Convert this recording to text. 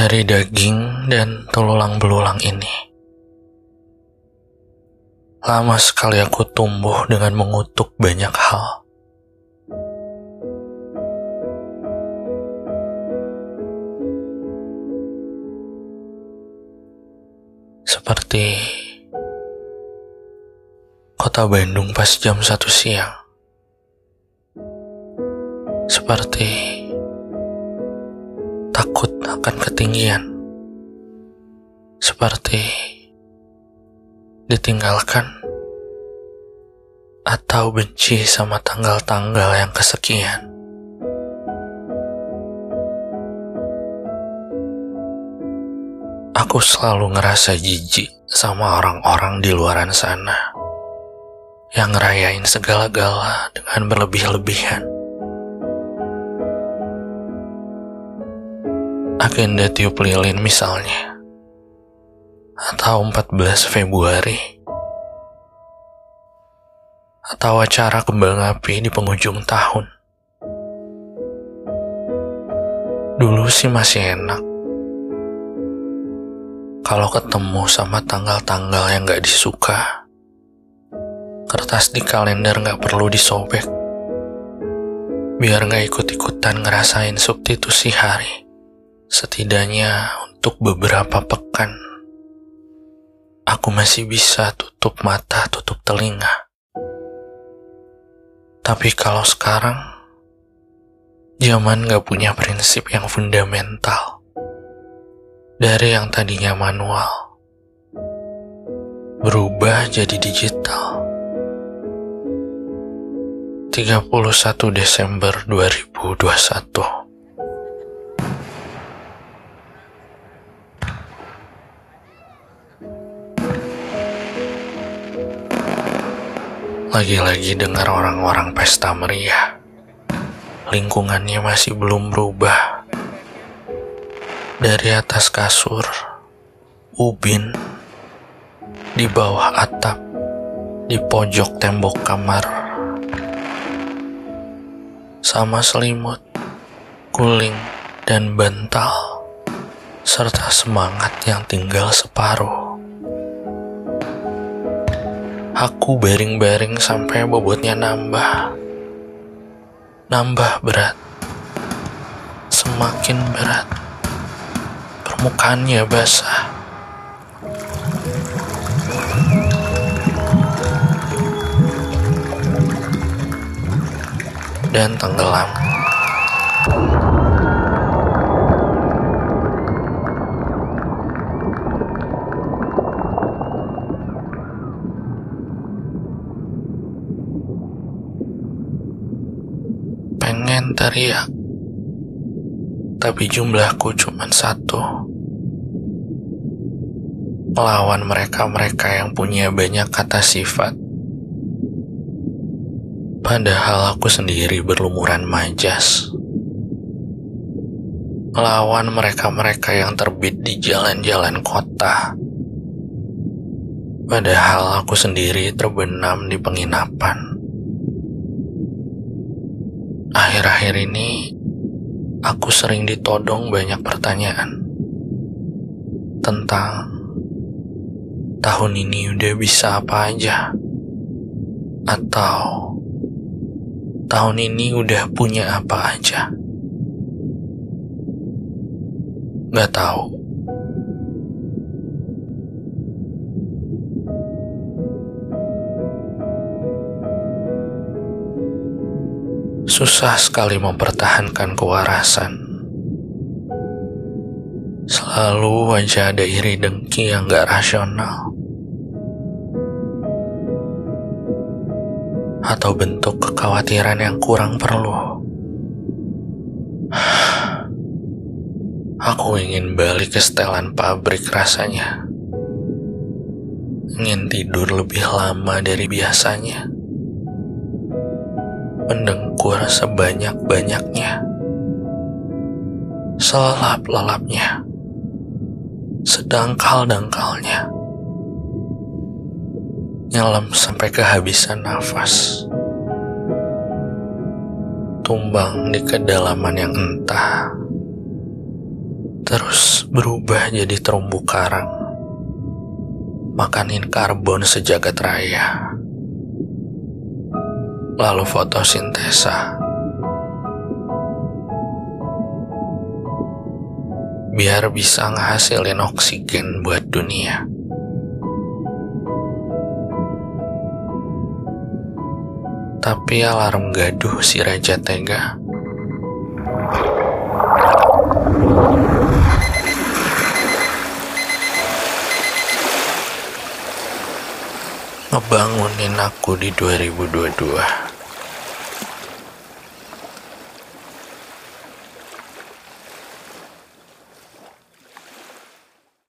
Dari daging dan tulang belulang ini, lama sekali aku tumbuh dengan mengutuk banyak hal. Seperti kota Bandung pas jam 1 siang. Seperti takut akan ketinggian. Seperti ditinggalkan atau benci sama tanggal-tanggal yang kesekian. Aku selalu ngerasa jijik sama orang-orang di luaran sana yang ngerayain segala-gala dengan berlebih-lebihan. Agenda tiup lilin misalnya, atau 14 Februari, atau acara kembang api di penghujung tahun. Dulu sih masih enak kalau ketemu sama tanggal-tanggal yang gak disuka. Kertas di kalender gak perlu disobek, biar gak ikut-ikutan ngerasain substitusi hari. Setidaknya untuk beberapa pekan, aku masih bisa tutup mata, tutup telinga. Tapi kalau sekarang, zaman gak punya prinsip yang fundamental. Dari yang tadinya manual, berubah jadi digital. 31 Desember 2021. Lagi-lagi dengar orang-orang pesta meriah. Lingkungannya masih belum berubah. Dari atas kasur, ubin, di bawah atap, di pojok tembok kamar, sama selimut, guling, dan bantal, serta semangat yang tinggal separuh. Aku baring-baring sampai bobotnya nambah berat, semakin berat, permukaannya basah. Dan tenggelam. Pengen teriak, tapi jumlahku cuma satu. Melawan mereka-mereka yang punya banyak kata sifat. Padahal aku sendiri berlumuran majas. Melawan mereka-mereka yang terbit di jalan-jalan kota. Padahal aku sendiri terbenam di penginapan. Akhir-akhir ini, aku sering ditodong banyak pertanyaan tentang tahun ini udah bisa apa aja, atau tahun ini udah punya apa aja. Gak tahu. Susah sekali mempertahankan kewarasan. Selalu aja ada iri dengki yang gak rasional, atau bentuk kekhawatiran yang kurang perlu. Aku ingin balik ke setelan pabrik rasanya. Ingin tidur lebih lama dari biasanya. Mendengkur sebanyak-banyaknya, selelap-lelapnya, sedangkal-dangkalnya, nyelam sampai kehabisan nafas, tumbang di kedalaman yang entah, terus berubah jadi terumbu karang, makanin karbon sejagat raya, lalu fotosintesa, biar bisa ngehasilin oksigen buat dunia. Tapi alarm gaduh si Raja Tega. Ngebangunin aku di 2022.